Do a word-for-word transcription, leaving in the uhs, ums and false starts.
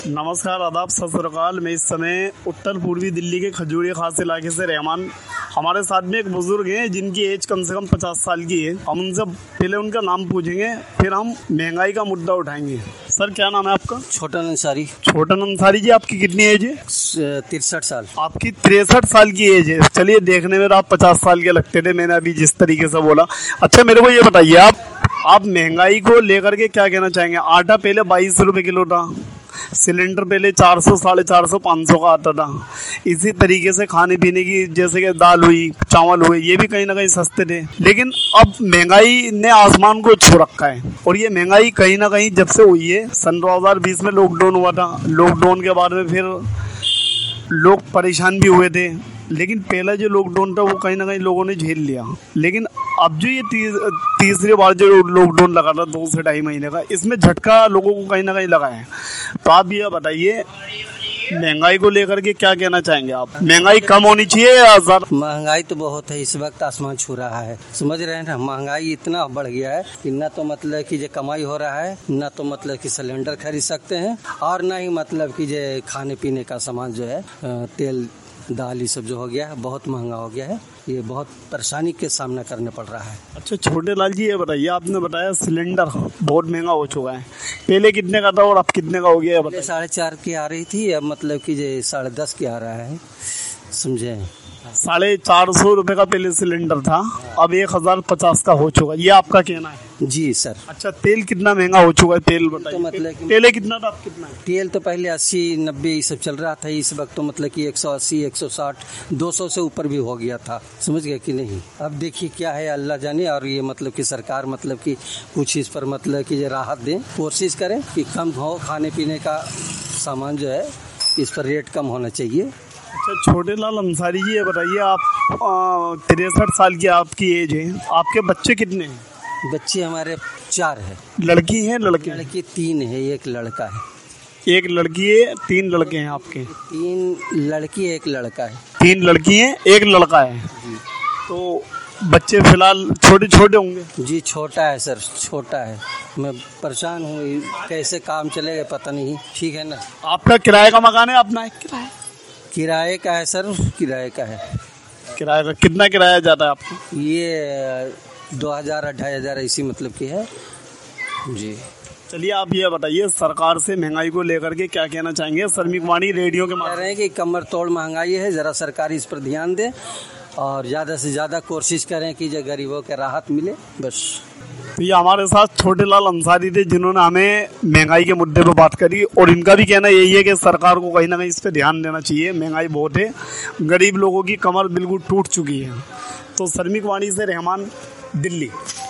नमस्कार, आदाब, सत श्री अकाल। मैं इस समय उत्तर पूर्वी दिल्ली के खजूरिया खास इलाके से रहमान। हमारे साथ में एक बुजुर्ग हैं जिनकी एज कम से कम पचास साल की है। हम उनसे पहले उनका नाम पूछेंगे, फिर हम महंगाई का मुद्दा उठाएंगे। सर, क्या नाम है आपका? छोटन अंसारी। छोटन अंसारी जी, आपकी कितनी एज है? तिरसठ साल। आपकी तिरसठ साल की एज है। चलिए, देखने में तो आप पचास साल के लगते थे, मैंने अभी जिस तरीके से बोला। अच्छा, मेरे को ये बताइए, आप आप महंगाई को लेकर के क्या कहना चाहेंगे? आटा पहले बाईस रुपए किलो था, सिलेंडर पहले चार सौ साढ़े चार सौ पाँच सौ का आता था। इसी तरीके से खाने पीने की, जैसे कि दाल हुई, चावल हुए, ये भी कहीं ना कहीं सस्ते थे। लेकिन अब महंगाई ने आसमान को छू रखा है। और ये महंगाई कहीं ना कहीं जब से हुई है, सन दो हज़ार बीस में लॉकडाउन हुआ था। लॉकडाउन के बाद में फिर लोग परेशान भी हुए थे, लेकिन पहला जो लॉकडाउन था वो कहीं ना कहीं लोगों ने झेल लिया। लेकिन अब जो ये तीस, तीसरी बार जो लॉकडाउन लगा था दो से ढाई महीने का, इसमें झटका लोगों को कहीं ना कहीं लगा है। तो आप ये बताइए, महंगाई को लेकर के क्या कहना चाहेंगे आप? महंगाई कम होनी चाहिए या ज्यादा? महंगाई तो बहुत है, इस वक्त आसमान छू रहा है। समझ रहे हैं ना, महंगाई इतना बढ़ गया है कि ना तो मतलब कि जो कमाई हो रहा है, ना तो मतलब कि सिलेंडर खरीद सकते हैं, और ना ही मतलब कि जो खाने पीने का सामान जो है, तेल दाल, ये सब जो हो गया है, बहुत महंगा हो गया है। ये बहुत परेशानी के सामना करने पड़ रहा है। अच्छा, छोटे लाल जी, ये बताइए, आपने बताया सिलेंडर बहुत महंगा हो चुका है। पहले कितने का था और अब कितने का हो गया है? साढ़े चार की आ रही थी, अब मतलब कि जो साढ़े दस की आ रहा है। समझे? साढ़े चार सौ रुपए का पहले सिलेंडर था, अब एक हजार पचास का हो चुका। ये आपका कहना है? जी सर। अच्छा, तेल कितना महंगा हो चुका है? तेल बताइए। तो मतलब कि पहले कितना था, अब कितना है? तेल तो पहले अस्सी नब्बे ये सब चल रहा था, इस वक्त तो मतलब कि एक सौ अस्सी एक सौ साठ दो सौ से ऊपर भी हो गया था। समझ गए कि नहीं? अब देखिए क्या है, अल्लाह जाने। और ये मतलब कि सरकार मतलब कि कुछ इस पर मतलब कि राहत दें, कोशिश करें कि कम हो खाने पीने का सामान जो है, इस पर रेट कम होना चाहिए। अच्छा, छोटे लाल अंसारी जी, ये बताइए, आप तिरसठ साल की आपकी एज है, आपके बच्चे कितने हैं? बच्चे हमारे चार है। लड़की है लड़के? लड़की तीन है, एक लड़का है। एक लड़की है, तीन लड़के हैं आपके? तीन लड़की एक लड़का है। तीन लड़की हैं, एक लड़का है। तो बच्चे फिलहाल छोटे छोटे होंगे? जी छोटा है सर, छोटा है। मैं परेशान हूँ, कैसे काम चलेगा पता नहीं। ठीक है ना? आपका किराए का मकान है अपना? किराए किराए का है सर, किराए का है। किराए का कितना किराया जाता है आपको? ये दो हजार अढ़ाई हजार ऐसी मतलब की है जी। चलिए, आप ये बताइए, सरकार से महंगाई को लेकर के क्या कहना चाहेंगे? श्रमिक वाणी रेडियो के माध्यम कह रहे हैं कि कमर तोड़ महंगाई है, जरा सरकार इस पर ध्यान दे और ज़्यादा से ज़्यादा कोशिश करें कि जो गरीबों के राहत मिले, बस। तो ये हमारे साथ छोटे लाल अंसारी थे, जिन्होंने हमें महंगाई के मुद्दे पर बात करी। और इनका भी कहना यही है कि सरकार को कहीं ना कहीं इस पर ध्यान देना चाहिए। महंगाई बहुत है, गरीब लोगों की कमर बिल्कुल टूट चुकी है। तो श्रमिक वाणी से रहमान, दिल्ली।